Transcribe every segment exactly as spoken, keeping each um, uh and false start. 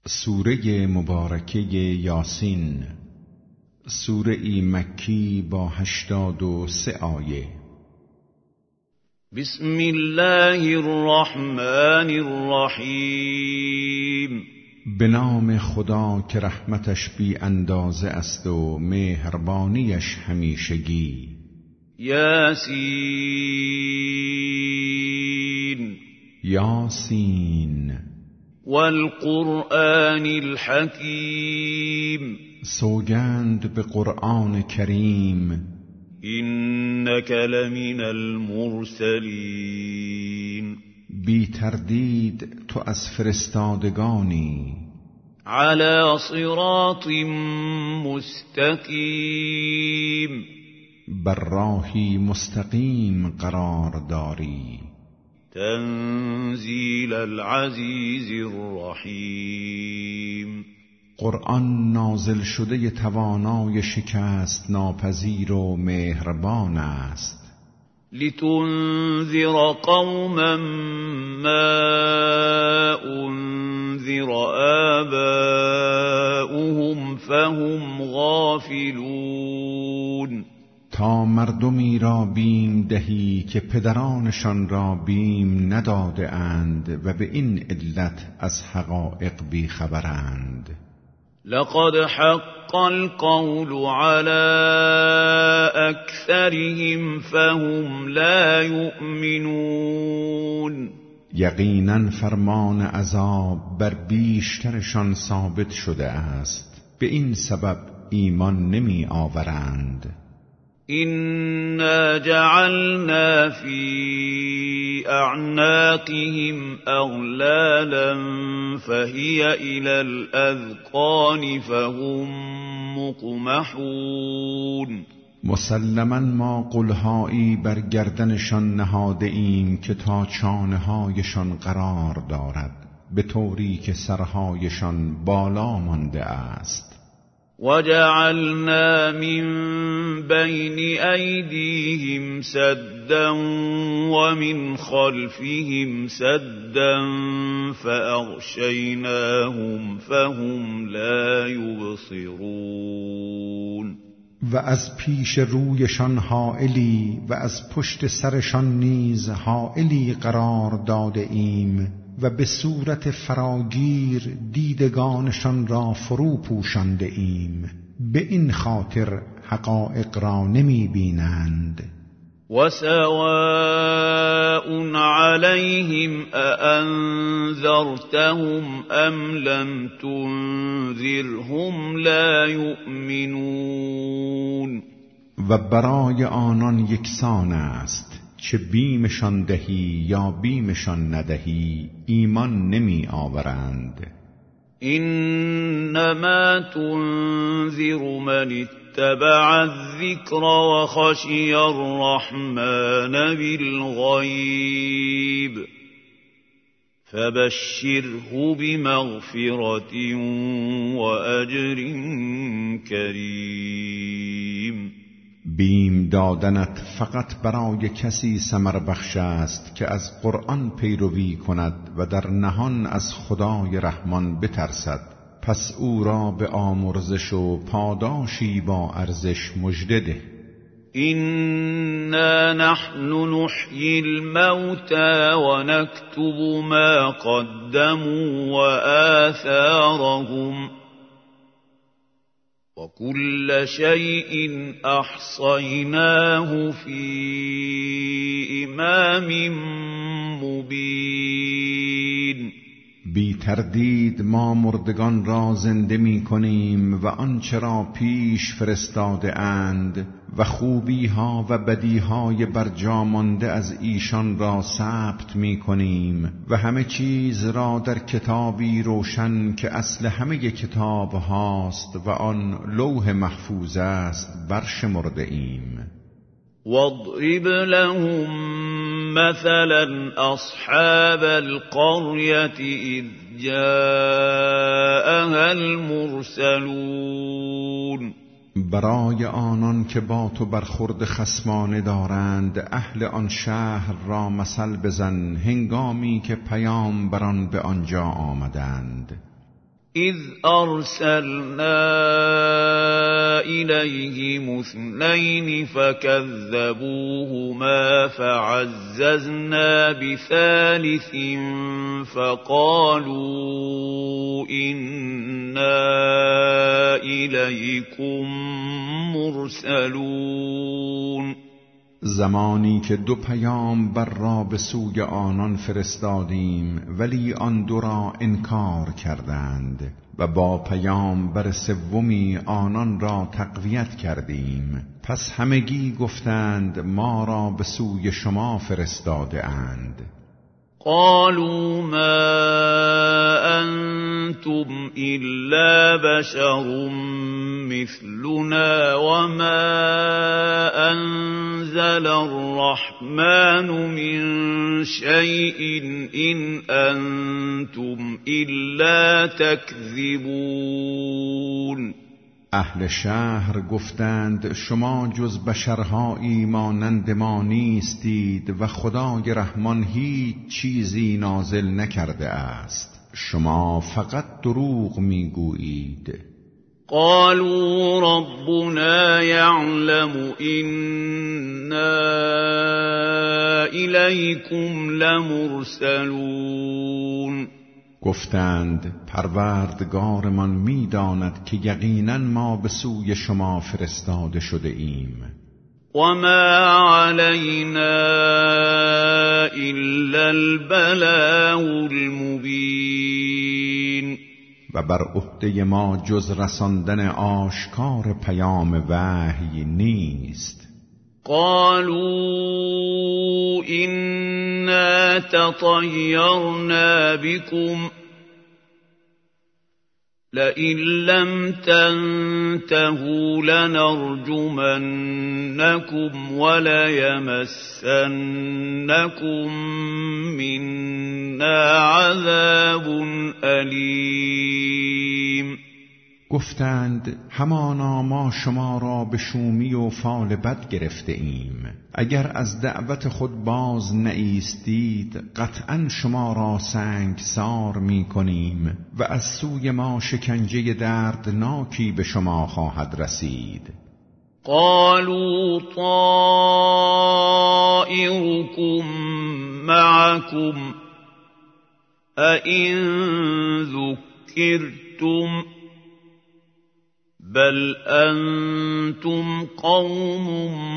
سوره مبارکه یاسین، سوره ای مکی با هشتاد و سه آیه. بسم الله الرحمن الرحیم. به نام خدا که رحمتش بی اندازه است و مهربانیش همیشگی. یاسین یاسین والقرآن الحکیم. سوگند به قرآن کریم. انک لمن المرسلین. بی تردید تو از فرستادگانی. علی صراط مستقیم. بر راهی مستقیم قرار داری. تنزیل العزیز الرحیم. قرآن نازل شده توانای شکست ناپذیر و مهربان است. لتنذر قوما ما انذر آباؤهم فهم غافلون. تا مردمی را بیم دهی که پدرانشان را بیم نداده اند و به این علت از حقایق بی خبرند. لقد حق القول على اکثرهم فهم لا یؤمنون. یقینا فرمان عذاب بر بیشترشان ثابت شده است، به این سبب ایمان نمی آورند. إنا جعلنا في أعناقهم أغلالا فهي إلى الأذقان فهم مقمحون. مسلما ما قلهایی بر گردنشان نهاده ایم که تا چانه هایشان قرار دارد، به طوری که سرهایشان بالا مانده است. وجعلنا من بين أيديهم سدا ومن خلفهم سدا فأغشيناهم فهم لا يبصرون. و از پیش رویشان حائلی و از پشت سرشان نیز حائلی قرار داده ایم و به صورت فراگیر دیدگانشان را فرو پوشانده ایم، به این خاطر حقایق را نمی بینند. و سواء علیهم اانذرتهم ام لم تنذرهم لا یؤمنون. و برای آنان یکسان است، چه بیمشان دهی یا بیمشان ندهی ایمان نمی آورند. انما تنذر من اتبع الذکر و خشی الرحمن بالغیب فبشره بمغفرة و اجر کریم. بیم دادنت فقط برای کسی ثمر بخش است که از قرآن پیروی کند و در نهان از خدای رحمان بترسد، پس او را به آمرزش و پاداشی با ارزش مژده ده. إنا نحن نحيي الموتى ونكتب ما قدموا وآثارهم وكل شيء أحصيناه في إمام مبين. بی تردید ما مردگان را زنده می کنیم و آنچه را پیش فرستاده اند و خوبی ها و بدی های برجا مانده از ایشان را ثبت می کنیم و همه چیز را در کتابی روشن که اصل همه کتاب هاست و آن لوح محفوظ است برشمرده ایم. واضرب لهم مثلا اصحاب القرية اذ جاءها المرسلون. برای آنان که با تو برخورد خصمانه دارند اهل آن شهر را مثل بزن هنگامی که پیامبران به آنجا آمدند. إذ أرسلنا إليهم اثنين فكذبوهما فعززنا بثالث فقالوا إنا إليكم مرسلون. زمانی که دو پیامبر را به سوی آنان فرستادیم ولی آن دو را انکار کردند و با پیامبر سومی آنان را تقویت کردیم، پس همگی گفتند ما را به سوی شما فرستاده اند. قالوا ما أنتم إلا بشر مثلنا وما أنزل الرحمن من شيء إن أنتم إلا تكذبون. اهل شهر گفتند شما جز بشرهایی مانند ما نیستید و خدای رحمان هیچ چیزی نازل نکرده است، شما فقط دروغ میگویید. قالوا ربنا يعلم إنا إليكم لمرسلون. گفتند پروردگارمان میداند که یقینا ما به سوی شما فرستاده شده ایم. وما علينا إلا البلاغ المبين. و بر عهده ما جز رساندن آشکار پیام وحی نیست. قالوا إنا تطيرنا بكم لئن لم تنتهوا لنرجمنكم وليمسنكم منا عذاب أليم. گفتند همانا ما شما را به شومی و فال بد گرفته ایم، اگر از دعوت خود باز نایستید قطعا شما را سنگسار می کنیم و از سوی ما شکنجه دردناکی به شما خواهد رسید. قالوا طائركم معكم أئن ذكرتم بل انتم قوم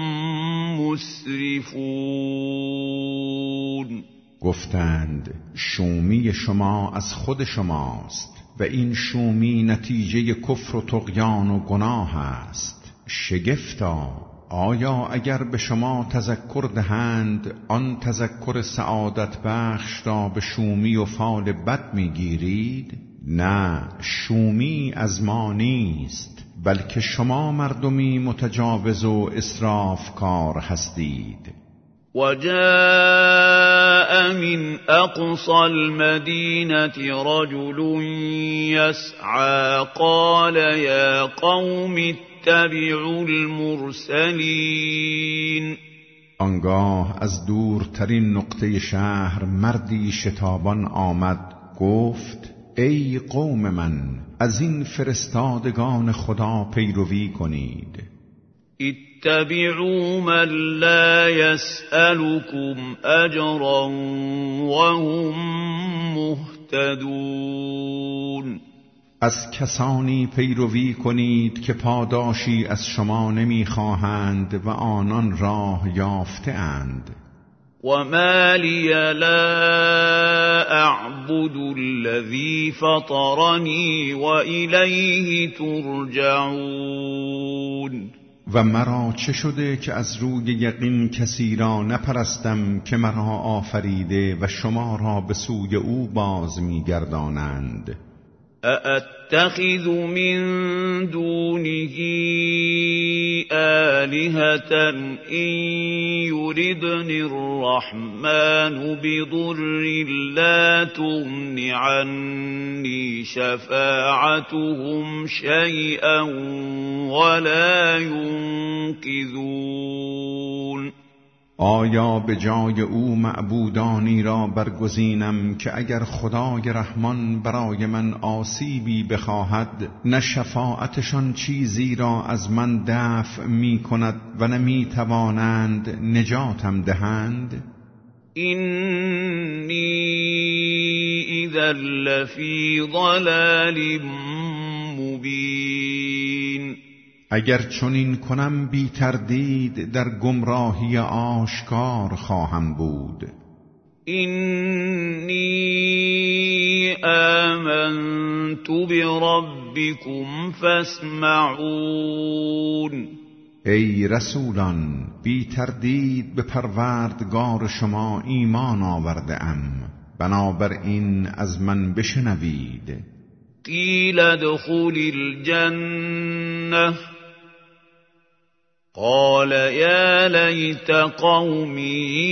مسرفون. گفتند شومی شما از خود شماست و این شومی نتیجه کفر و طغیان و گناه است. شگفتا آیا اگر به شما تذکر دهند آن تذکر سعادت بخش را به شومی و فال بد میگیرید؟ نه، شومی از ما نیست، بلکه شما مردمی متجاوز و اسرافکار هستید. وجاء من أقصى المدينة رجل يسعى قال يا قوم اتبعوا المرسلين. آنگاه از دورترین نقطه شهر مردی شتابان آمد گفت ای قوم من، از این فرستادگان خدا پیروی کنید. اتبعوا من لا يسألكم اجرا وهم مهتدون. از کسانی پیروی کنید که پاداشی از شما نمیخواهند و آنان راه یافته اند. وما لي لا أعبد الذي فطرني وإليه ترجعون. و مرا چه شده که از روی یقین کسی را نپرستم که مرا آفریده و شما را به سوی او باز می‌گردانند. أأتخذ من دونه آلهة إن يردني الرحمن بضر لا تغن عني شفاعتهم شيئا ولا ينقذون. آیا به جای او معبودانی را برگزینم که اگر خدای رحمان برای من آسیبی بخواهد نه شفاعتشان چیزی را از من دفع می کند و نه می توانند نجاتم دهند؟ اینی اذا لفی ضلال مبین. اگر چنین کنم بی تردید در گمراهی آشکار خواهم بود. اینی آمنت بربکم فاسمعون. ای رسولان، بی تردید به پروردگار شما ایمان آورده ام، بنابراین از من بشنوید. قیل ادخل الجنة قال یا لیت قومی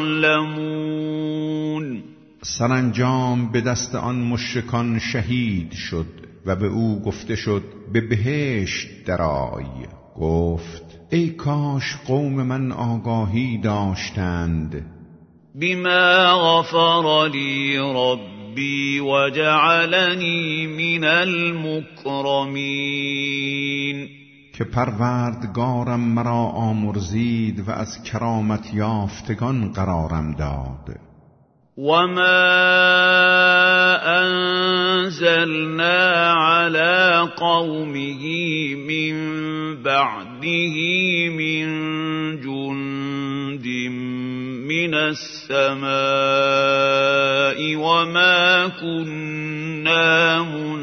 یعلمون. سرانجام به دست آن مشرکان شهید شد و به او گفته شد به بهشت درآی. گفت ای کاش قوم من آگاهی داشتند. بما غفر لی ربی وجعلنی من المکرمین. که پروردگارم مرا آمرزید و از کرامت یافتگان قرارم داد. وما انزلنا على قومه من بعده من جند من السماء وما كنا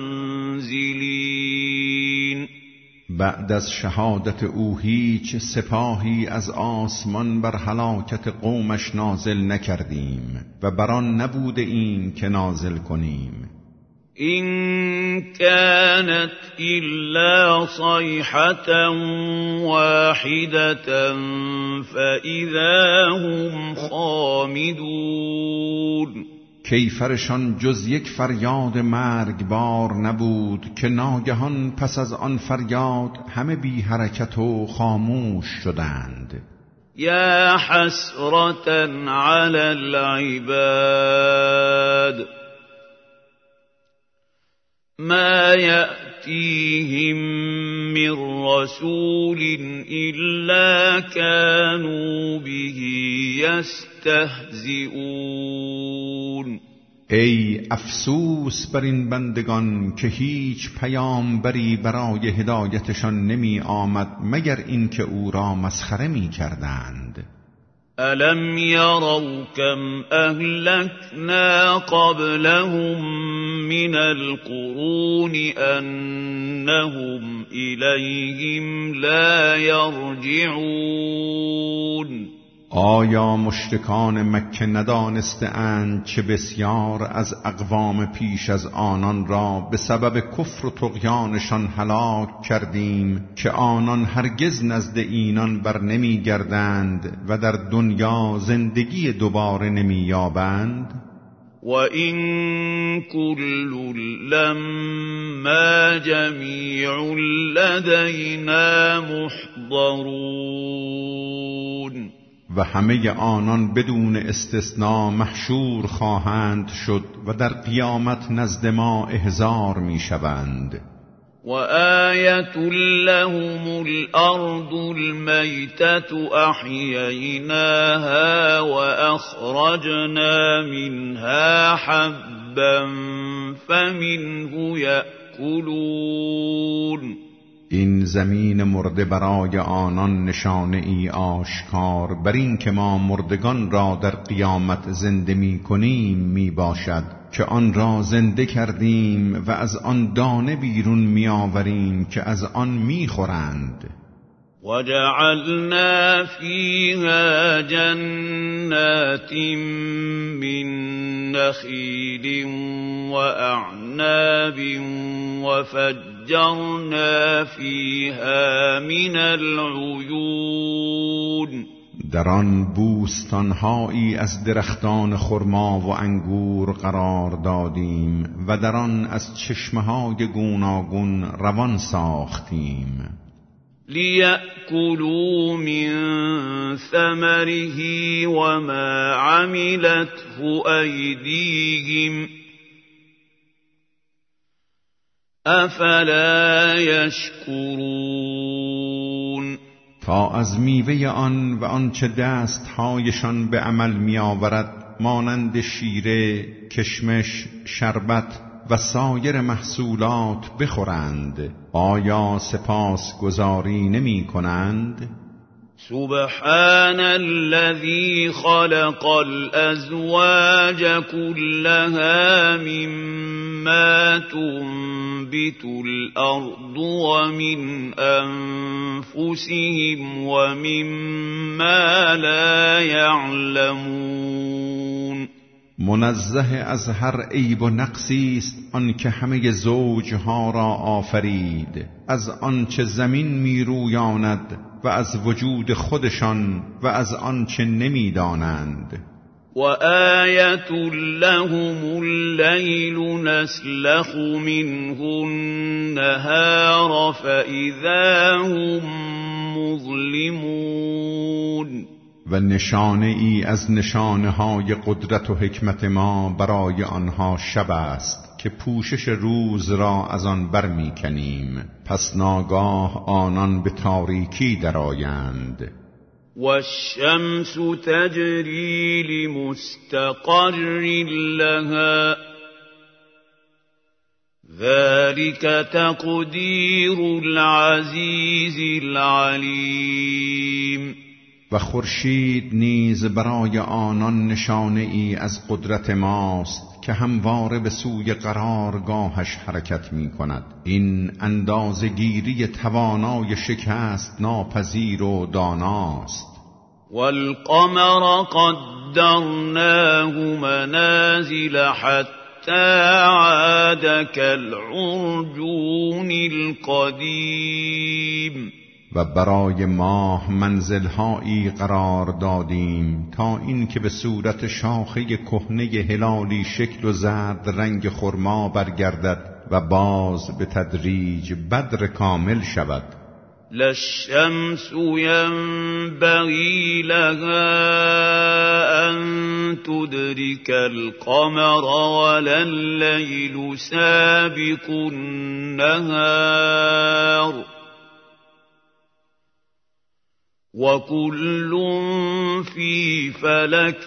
منزلین. بعد از شهادت او هیچ سپاهی از آسمان بر هلاکت قومش نازل نکردیم و بران نبوده ایم که نازل کنیم. این كانت الا صیحة واحدة فاذا هم خامدون. کیفرشان جز یک فریاد مرگبار نبود که ناگهان پس از آن فریاد همه بی حرکت و خاموش شدند. یا حسرة علی العباد ما یأتیهم من رسول الا كانوا به یستهزئون. ای افسوس بر این بندگان که هیچ پیامبری برای هدایتشان نمی آمد مگر اینکه او را مسخره می کردند. الم یروا کم اهلکنا قبلهم من القرون انهم الیهم لا یرجعون. آیا مشرکان مکه ندانسته اند چه بسیار از اقوام پیش از آنان را به سبب کفر و طغیانشان هلاک کردیم که آنان هرگز نزد اینان بر نمی گردند و در دنیا زندگی دوباره نمی یابند؟ و این کل لما جمیع لدینا محضرون. و همه آنان بدون استثناء محشور خواهند شد و در قیامت نزد ما احضار می شوند. و آیت لهم الارض المیتة احییناها و اخرجنا منها حبا فمنه یأکلون. این زمین مرده برای آنان نشانه ای آشکار بر این که ما مردگان را در قیامت زنده می کنیم می باشد که آن را زنده کردیم و از آن دانه بیرون می آوریم که از آن می خورند. وجعلنا فيها جنات من نخيل وأعناب وفجرنا فيها من العيون. در آن بوستانهایی از درختان خرما و انگور قرار دادیم و در آن از چشمه‌های گوناگون روان ساختیم. لِيَأْكُلُوا مِن ثَمَرِهِ وَمَا عَمِلَتْهُ أَيْدِيهِمْ أَفَلَا يَشْكُرُونَ تا از میوه آن و آنچه دستهایشان به عمل می آورد مانند شیره، کشمش، شربت و سایر محصولات بخورند، آیا سپاس گزاری نمی کنند؟ سبحان الذي خلق الأزواج كلها مما تنبت الأرض ومن أنفسهم ومما لا يعلمون. منزه از هر عیب و نقصی است آن که همه زوجها را آفرید، از آنچه زمین می رویاند و از وجود خودشان و از آنچه نمی دانند. و آیت لهم اللیل نسلخ منه النهار فاذا هم مظلمون. و نشانه ای از نشانه های قدرت و حکمت ما برای آنها شب است که پوشش روز را از آن برمی کنیم، پس ناگاه آنان به تاریکی درآیند. و الشمس تجری لمستقر لها ذلك تقدیر العزیز العلیم. و خورشید نیز برای آنان نشانه ای از قدرت ماست که همواره به سوی قرارگاهش حرکت می کند. این اندازه‌گیری توانای شکست ناپذیر و داناست. والقمر قدرناه منازل حتی عاد كالعرجون القدیم. و برای ماه منزلهایی قرار دادیم تا این که به صورت شاخه کهنه هلالی شکل و زرد رنگ خرما برگردد و باز به تدریج بدر کامل شود. للشمس ينبغي لها أن تدرك القمر ولا الليل سابق النهار وكل في فلك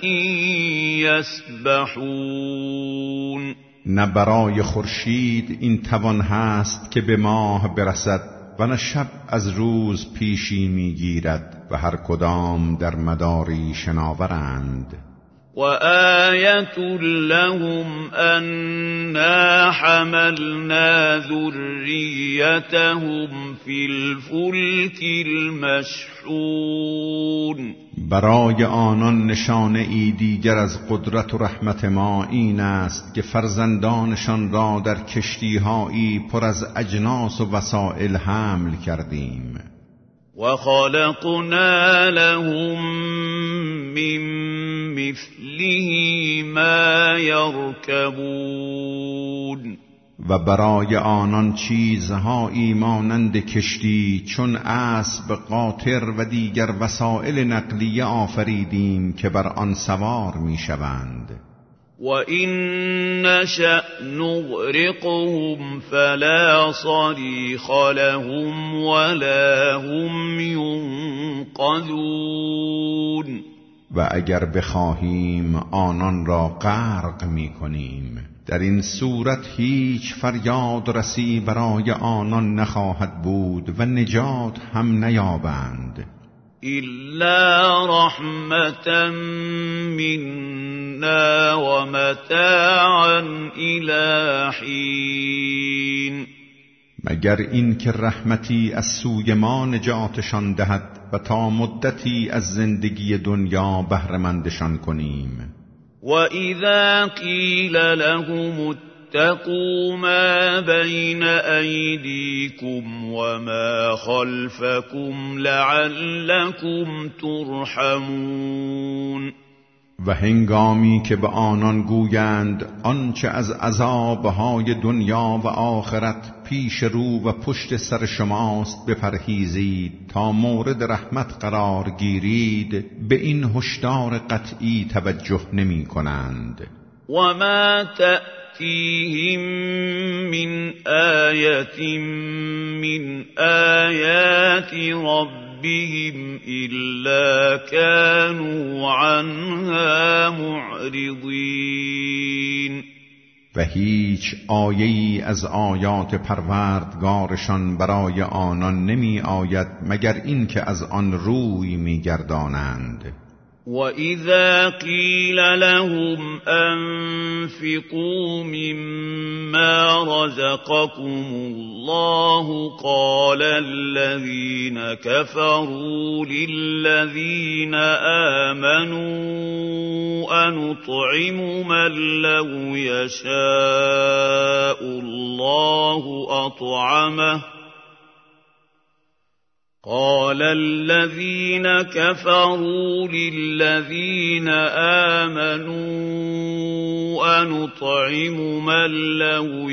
يسبحون. نه برای خورشید این توان هست که به ماه برسد و نه شب از روز پیشی میگیرد و هر کدام در مداری شناورند. و آیت لهم انا حملنا ذریتهم فی الفلک المشحون. برای آنان نشانه ای دیگر از قدرت و رحمت ما این است که فرزندانشان را در کشتی‌هایی پر از اجناس و وسائل حمل کردیم. و خلقنا لهم من مثله ما یرکبون. و برای آنان چیزهایی مانند کشتی چون اسب، قاطر و دیگر وسائل نقلیه آفریدیم که بر آن سوار میشوند. و این نشأ نغرقهم فلا صریخ لهم ولا هم ینقذون. و اگر بخواهیم آنان را غرق میکنیم، در این صورت هیچ فریاد رسی برای آنان نخواهد بود و نجات هم نیابند. إلا رحمة منا ومتاعا إلى حين. مگر این که رحمتی از سوی ما نجاتشان دهد و تا مدتی از زندگی دنیا بهره‌مندشان کنیم. و اذا قیل لهم اتقوا ما بین ایدیکم و ما خلفکم لعلکم ترحمون. و هنگامی که به آنان گویند آنچه از عذابهای دنیا و آخرت پیش رو و پشت سر شماست بپرهیزید تا مورد رحمت قرار گیرید، به این هشدار قطعی توجه نمی کنند. و ما تأتیهم من آیة من آیات ربهم إلا كانوا عنها معرضین. و هیچ آیه‌ای از آیات پروردگارشان برای آنان نمی آید مگر این که از آن روی می گردانند. وَإِذَا قِيلَ لَهُمْ أَنفِقُوا مِمَّا رَزَقَكُمُ اللَّهُ قَالَ الَّذِينَ كَفَرُوا لِلَّذِينَ آمَنُوا أَنُطْعِمُ مَن لَّوْ يَشَاءُ اللَّهُ أَطْعَمَهُ قال الذين كفروا للذين آمنوا أنطعم من لو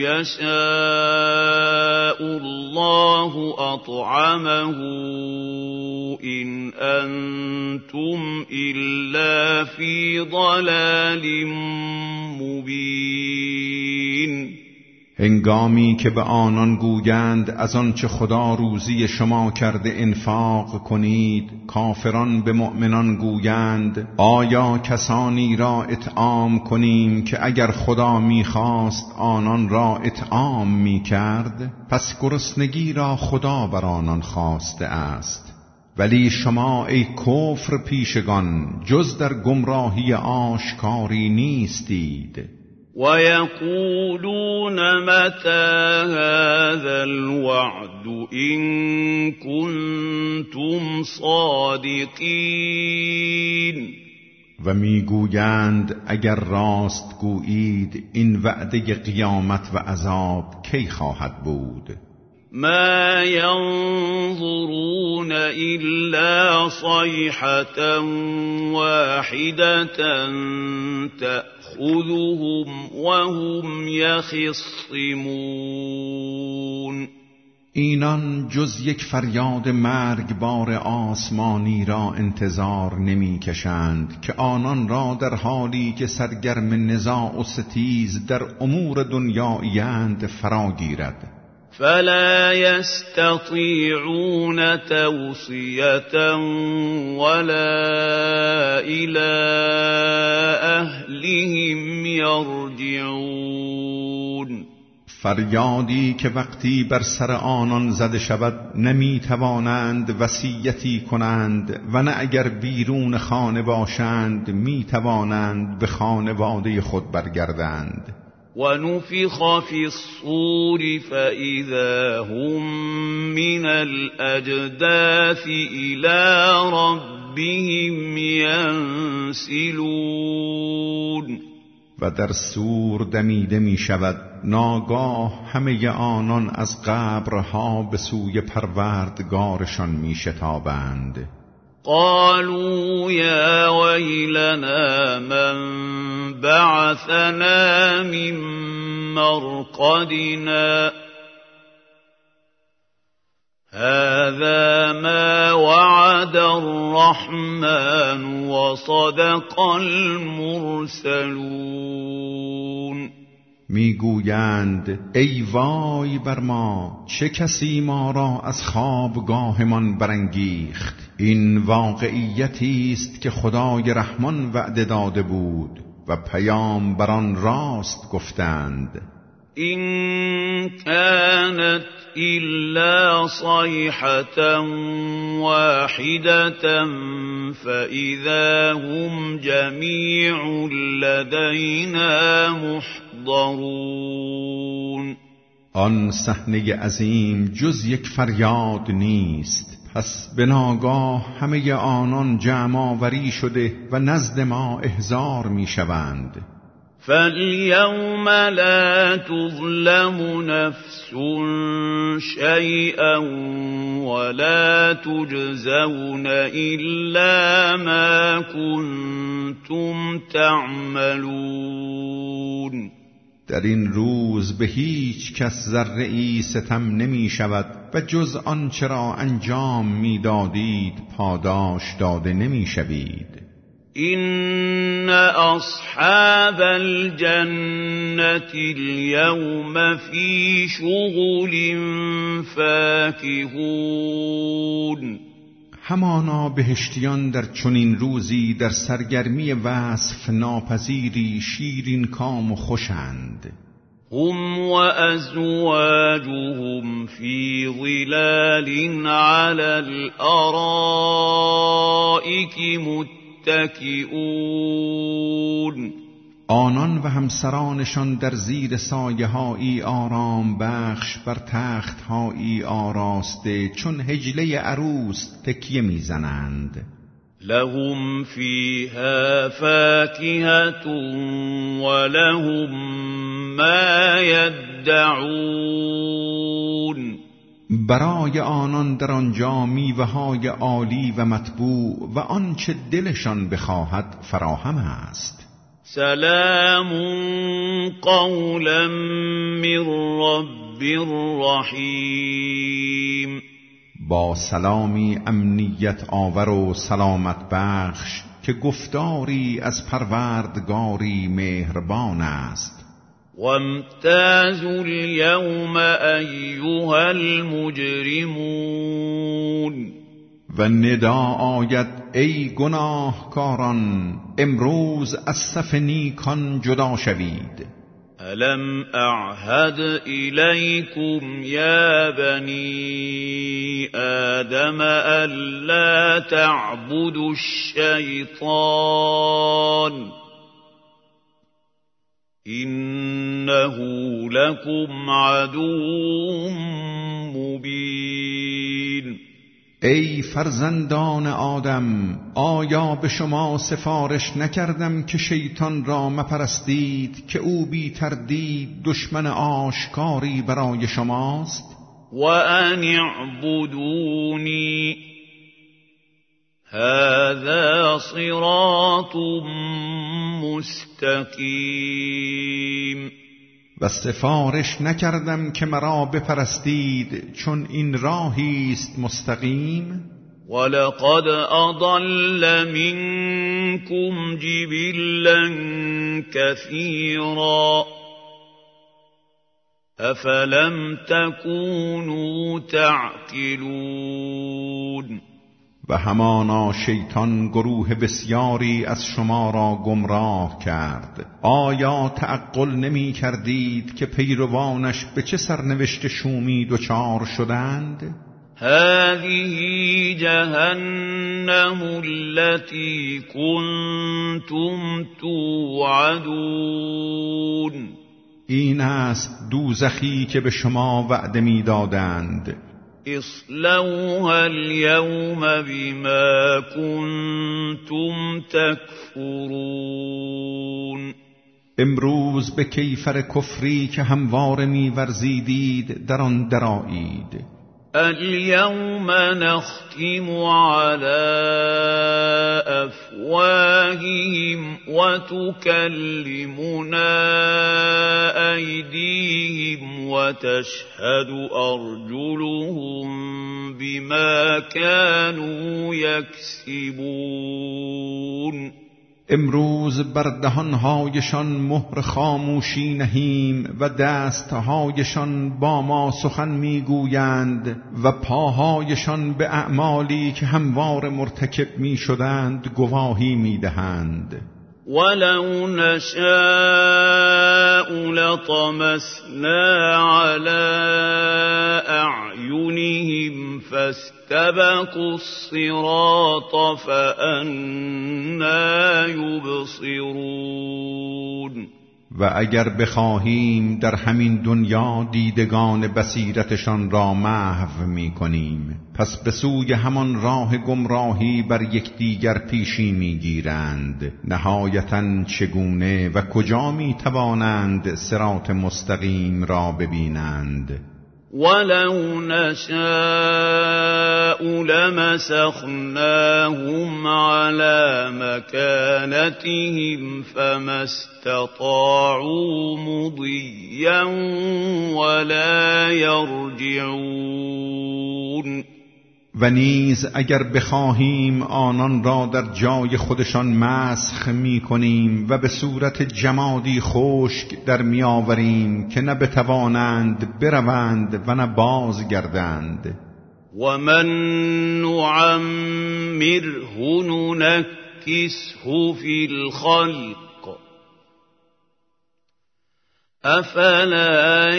يشاء الله أطعمه إن أنتم إلا في ضلال مبين. هنگامی که به آنان گویند از آنچه خدا روزی شما کرده انفاق کنید، کافران به مؤمنان گویند آیا کسانی را اطعام کنیم که اگر خدا می‌خواست آنان را اطعام می‌کرد؟ پس گرسنگی را خدا بر آنان خواسته است. ولی شما ای کفر پیشگان جز در گمراهی آشکاری نیستید. وَيَقُولُونَ مَتَى هَذَا الْوَعْدُ إِن كُنتُمْ صَادِقِينَ. و میگویند اگر راست گویید این وعده قیامت و عذاب کی خواهد بود؟ ما ينظرون إلا صيحة واحدة تأخذهم وهم يخصمون. اینان جز یک فریاد مرگبار آسمانی را انتظار نمی کشند که آنان را در حالی که سرگرم نزاع و ستیز در امور دنیایی‌اند فرا گیرد. فلا يستطيعون توصية ولا إلى أهلهم يرجعون. فریادی که وقتی بر سر آنان زده شود نمی توانند وصیتی کنند و نه اگر بیرون خانه باشند می توانند به خانواده خود برگردند. ونفخ في الصور فإذا هم من الأجداث إلى ربهم ينسلون. و در سور دمیده می شود، ناگاه همه آنان از قبرها به سوی پروردگارشان می شتابند. قالوا يا ويلنا من بعثنا من مرقدنا هذا ما وعد الرحمن وصدق المرسلون. میگویند ای وای بر ما، چه کسی ما را از خوابگاهمان برانگیخت. این واقعیتی است که خدای رحمان وعده داده بود و پیامبران راست گفتند. این كانت إلا صيحة واحدة فإذا هم جميع لدينا محضرون. آن صحنه عظیم جز یک فریاد نیست، پس به ناگاه همه آنان جمع آوری شده و نزد ما احضار می شوند. فاليوم لا تظلم نفس شيئا ولا تجزون إلا ما كنتم تعملون. در این روز به هیچ کس ذره ای ستم نمی شود و جز آنچه را انجام می دادید پاداش داده نمی شوید. إن أصحاب الجنة اليوم في شغل فاكهون. همانا بهشتیان در چنین روزی در سرگرمی وصف ناپذیری شیرین کام و خوشند. هم وأزواجهم في ظلال على الأرائك متكئون. آنان و همسرانشان در زیر سایه‌هایی آرام بخش بر تخت‌هایی آراسته چون حجله عروس تکیه می‌زنند. لهم فيها فاكهة ولهم ما يدعون. برای آنان در آنجا میوه‌های عالی و مطبوع و آنچه دلشان بخواهد فراهم است. سلام قولا من رب رحیم. با سلامی امنیت آور و سلامت بخش که گفتاری از پروردگاری مهربان است. وامتازوا اليوم أيها المجرمون. و ندا آید ای گناهکاران امروز از صف نیکان جدا شوید. ألم أعهد إليكم يا بني آدم ألا تعبدوا الشيطان إنه لكم عدو مبين. ای فرزندان آدم آیا به شما سفارش نکردم که شیطان را مپرستید که او بی تردید دشمن آشکاری برای شماست؟ و ان اعبدونی هذا صراط مستقیم. و سفارش نکردم که مرا بپرستید چون این راهی است مستقیم. ولقد اضل منكم جبلا كثيرا افلم تكونوا تعقلون. و همانا شیطان گروه بسیاری از شما را گمراه کرد. آیا تعقل نمی کردید که پیروانش به چه سرنوشت شومی دچار شدند؟ هذه جهنم التي كنتم توعدون. این است دوزخی که به شما وعده می دادند. اصلوها اليوم بما كنتم تكفرون. امروز به کیفر کفری که همواره می ورزیدید در آن درآیید. اليوم نختم على أفواههم وتكلمنا أيديهم وتشهد أرجلهم بما كانوا يكسبون. امروز بر دهانهایشان مهر خاموشی نهیم و دستهایشان با ما سخن میگویند و پاهایشان به اعمالی که هموار مرتکب می شدند گواهی می دهند. ولو نشاء لطمسنا على أعينهم فاستبقوا الصراط فأنا يبصرون. و اگر بخواهیم در همین دنیا دیدگان بصیرتشان را محو می کنیم، پس به سوی همان راه گمراهی بر یکدیگر پیشی می گیرند. نهایتاً چگونه و کجا می توانند صراط مستقیم را ببینند؟ ولو نشاء لمسخناهم على مكانتهم فما استطاعوا مضيا ولا يرجعون. و نیز اگر بخواهیم آنان را در جای خودشان مسخ می کنیم و به صورت جمادی خشک در می آوریم که نه بتوانند بروند و نه بازگردند. و من نعمره ننکسه فی الخلق افلا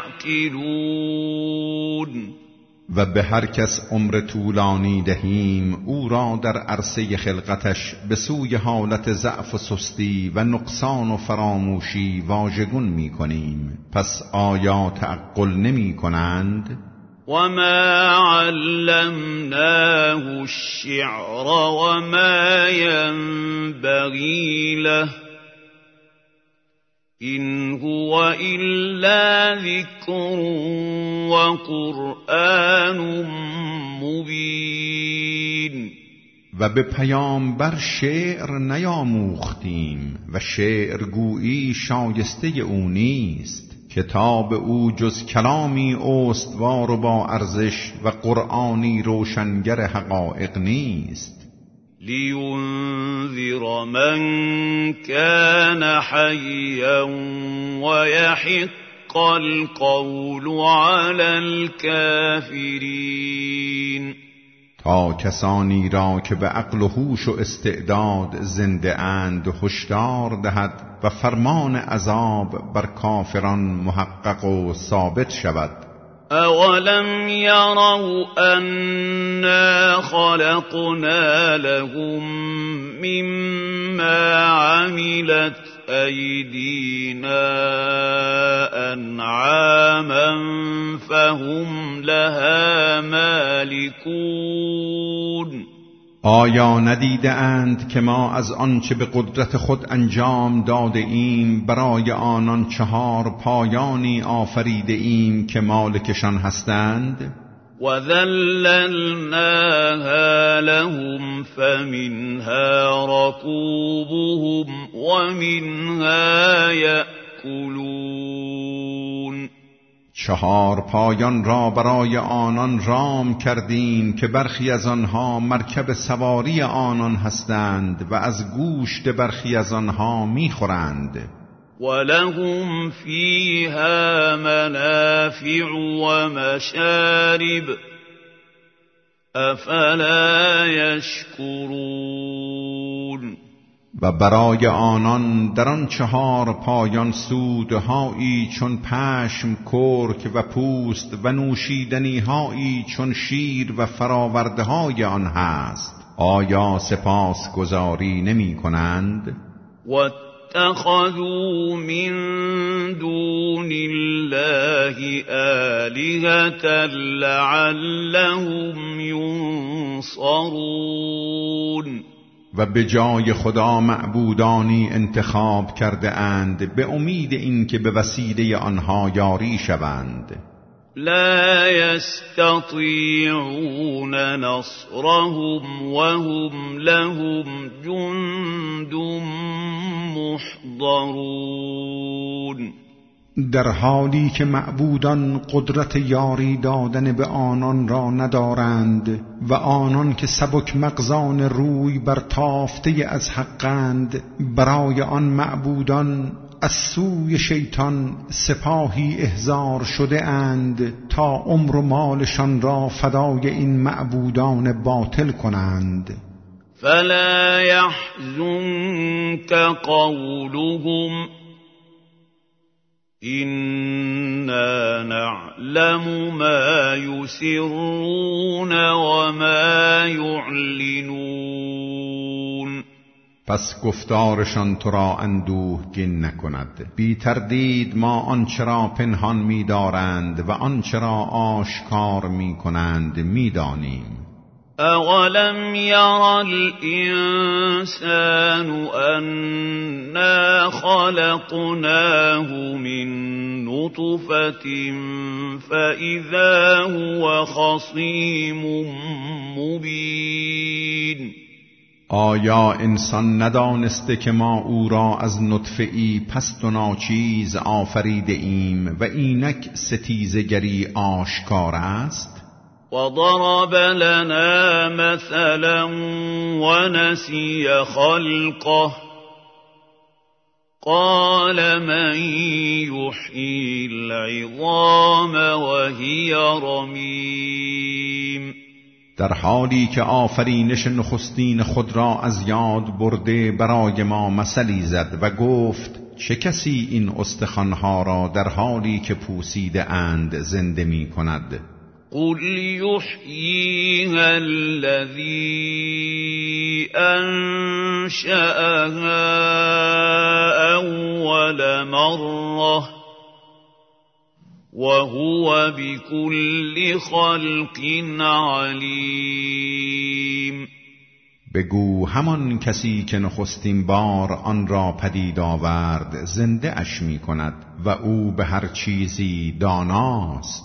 یعقلون. و به هر کس عمر طولانی دهیم او را در عرصه خلقتش به سوی حالت ضعف و سستی و نقصان و فراموشی واژگون می کنیم، پس آیا تعقل نمی کنند؟ و ما علمناه الشعر و ما ینبغی له إن هو إلا ذكر وقرآن مبين. و به پیامبر شعر نیاموختیم و شعر گویی شایسته او نیست. کتاب او جز کلامی استوار و با ارزش و قرآنی روشنگر حقایق نیست. لينذر من كان حيا ويحق القول على الكافرين. تا کسانی را که به عقل و هوش و استعداد زنده اند هشدار دهد و فرمان عذاب بر کافران محقق و ثابت شود. أولم يروا أنا خلقنا لهم مما عملت أيدينا أنعاما فهم لها مالكون. آیا ندیده اند که ما از آنچه به قدرت خود انجام داده ایم برای آنان چهار پایانی آفریده ایم که مالکشان هستند؟ و ذللناها لهم فمنها ركوبهم و منها یأکلون. چهار پایان را برای آنان رام کردیم که برخی از آنها مرکب سواری آنان هستند و از گوشت برخی از آنها میخورند. ولهم فیها منافع و مشارب افلا یشکرون. و برای آنان در آن چهار پایان سودهایی چون پشم، کرک و پوست و نوشیدنیهایی چون شیر و فراورده‌های آن هست. آیا سپاس گزاری نمی کنند؟ واتخذوا من دون الله آلهة لعلهم ینصرون. و به جای خدا معبودانی انتخاب کرده اند به امید اینکه به وسیله آنها یاری شوند. لا يستطيعون نصرهم وهم لهم جند محضرون. در حالی که معبودان قدرت یاری دادن به آنان را ندارند و آنان که سبک مغزان روی بر تافته از حقند، برای آن معبودان از سوی شیطان سپاهی احضار شده اند تا عمر و مالشان را فدای این معبودان باطل کنند. فلا يحزنك قولهم إنا نعلم ما يسرون وما يعلنون. پس گفتارشان تو را اندوهگین نکند. بی تردید ما آنچه را پنهان می دارند و آنچه را آشکار می کنند می دانیم. اولم یر الانسان انا خلقناه من نطفة فاذا هو خصیم مبین. آیا انسان ندانسته که ما او را از نطفه‌ای پست و ناچیز آفریده ایم و اینک ستیزگری آشکار است؟ وضرب لنا مثلا ونسي خلقه قال من يحيي العظام وهي رميم. در حالی که آفرینش نخستین خود را از یاد برده برای ما مثلی زد و گفت چه کسی این استخوان‌ها را در حالی که پوسیده اند زنده می کند؟ قل یحییها الذی انشأها اول مرة وهو بكل خلق علیم. بگو همان کسی که نخستین بار آن را پدید آورد زنده اش می کند و او به هر چیزی داناست.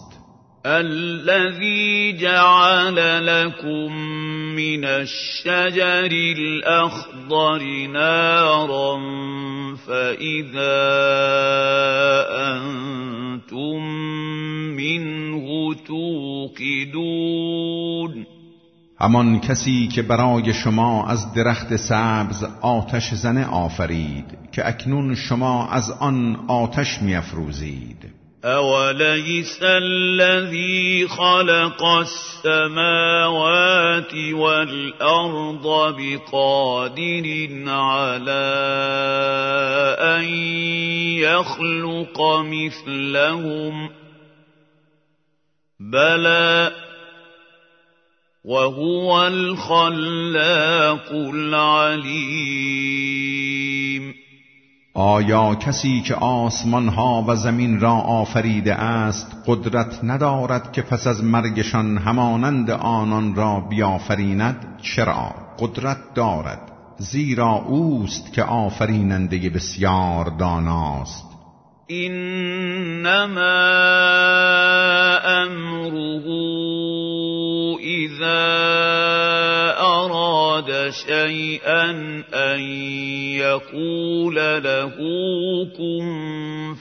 الذي جعل لكم من الشجر الأخضر نارا فإذا أنتم منه توقدون. همان کسی که برای شما از درخت سبز آتش زنه آفرید که اکنون شما از آن آتش می‌افروزید. أوليس الذي خلق السماوات والأرض بقادر على أن يخلق مثلهم بلى وهو الخلاق العليم. آیا کسی که آسمان ها و زمین را آفریده است قدرت ندارد که پس از مرگشان همانند آنان را بیافریند؟ چرا؟ قدرت دارد، زیرا اوست که آفریننده بسیار داناست. انما امره اذا اراد شيئا ان يقول له كن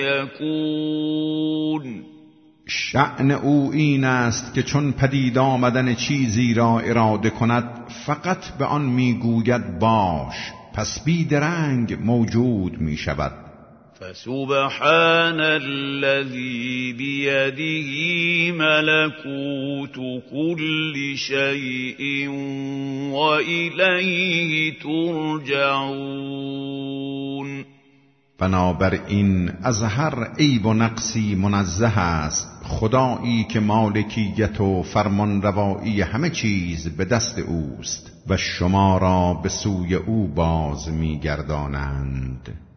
فيكون. شأن او این است که چون پدید آمدن چیزی را اراده کند فقط به آن میگوید باش، پس بیدرنگ موجود می شود. فسبحان الذي بيده ملكوت كل شيء وإليه ترجعون. بنابراین از هر عیب و نقصی منزه است خدایی که مالکیت و فرمانروایی همه چیز به دست اوست و شما را به سوی او باز می‌گردانند.